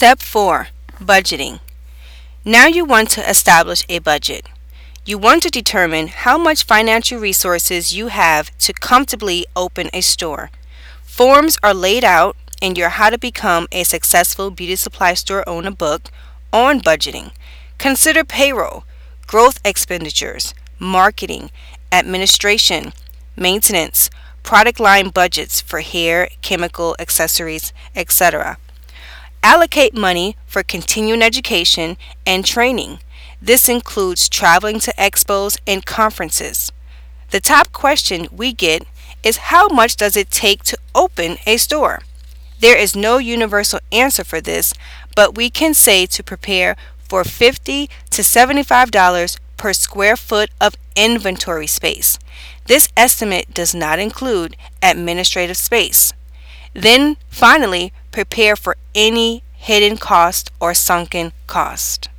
Step 4. Budgeting. Now you want to establish a budget. You want to determine how much financial resources you have to comfortably open a store. Forms are laid out in your How to Become a Successful Beauty Supply Store Owner book on budgeting. Consider payroll, growth expenditures, marketing, administration, maintenance, product line budgets for hair, chemical, accessories, etc. Allocate money for continuing education and training. This includes traveling to expos and conferences. The top question we get is, how much does it take to open a store? There is no universal answer for this, but we can say to prepare for $50 to $75 per square foot of inventory space. This estimate does not include administrative space. Then finally, prepare for any hidden cost or sunken cost.